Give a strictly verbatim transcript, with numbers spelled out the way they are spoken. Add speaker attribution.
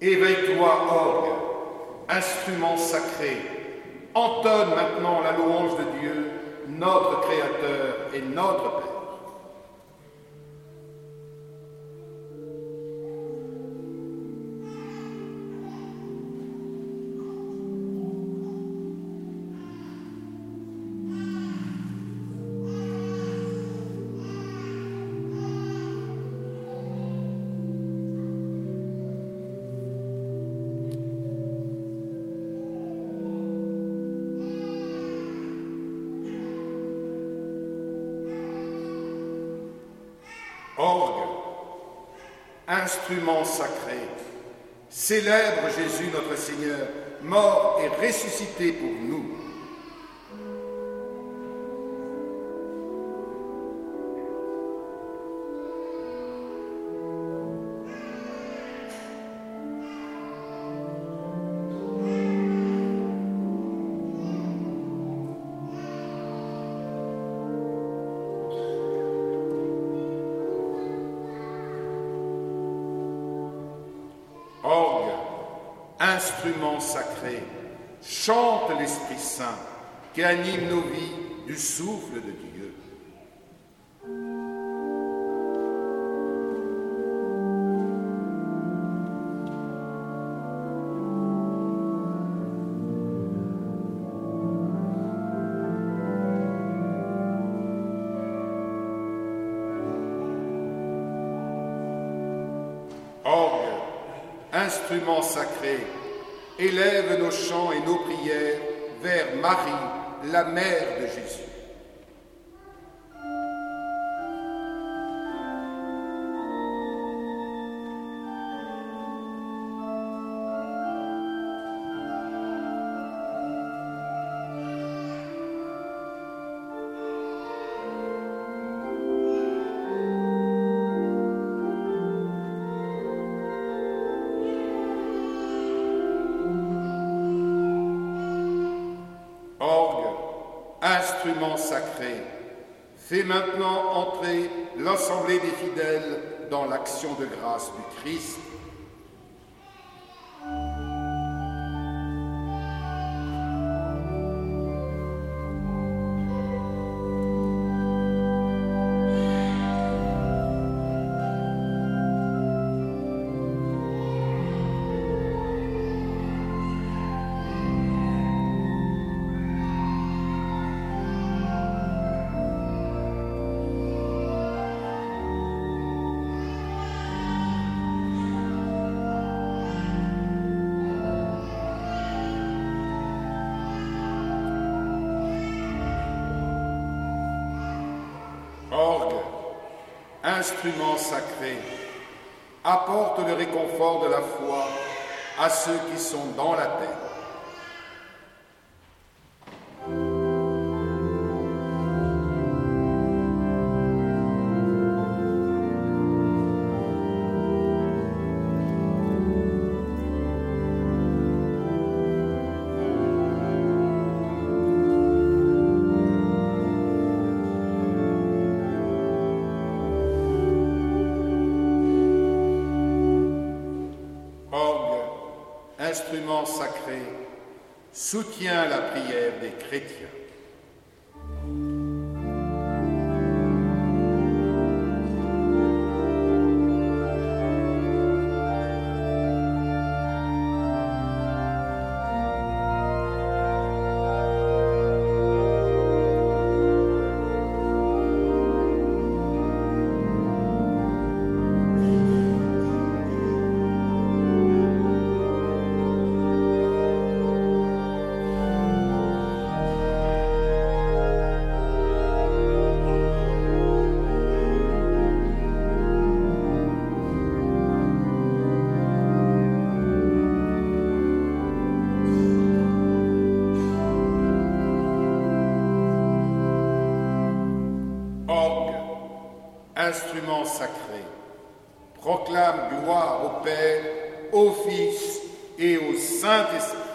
Speaker 1: Éveille-toi, orgue, instrument sacré, entonne maintenant la louange de Dieu, notre Créateur et notre Père. Orgue, instrument sacré, célèbre Jésus notre Seigneur, mort et ressuscité pour nous. Orgue, instrument sacré, chante l'Esprit Saint qui anime nos vies du souffle de Dieu. Orgue, instrument sacré, élève nos chants et nos prières vers Marie, la mère de Jésus. Orgue, instrument sacré, fais maintenant entrer l'assemblée des fidèles dans l'action de grâce du Christ. Orgue, instrument sacré, apporte le réconfort de la foi à ceux qui sont dans la terre. Instrument sacré, soutient la prière des chrétiens. Instrument sacré, proclame gloire au Père, au Fils et au Saint-Esprit.